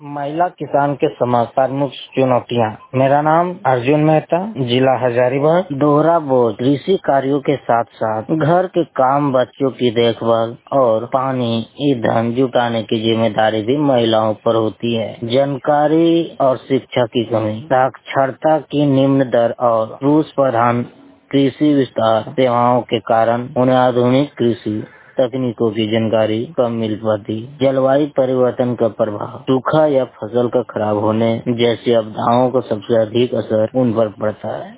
महिला किसान के समाचार मुख्य चुनौतियाँ। मेरा नाम अर्जुन मेहता, जिला हजारीबाग। दोहरा बोझ। कृषि कार्यों के साथ साथ घर के काम, बच्चों की देखभाल और पानी, ईंधन जुटाने की जिम्मेदारी भी महिलाओं पर होती है। जानकारी और शिक्षा की कमी, साक्षरता की निम्न दर और रूस प्रधान कृषि विस्तार सेवाओं के कारण उन्हें आधुनिक कृषि तकनीकों की जानकारी कम मिल पाती। जलवायु परिवर्तन का प्रभाव, सूखा या फसल का खराब होने जैसी आपदाओं का सबसे अधिक असर उन पर पड़ता है।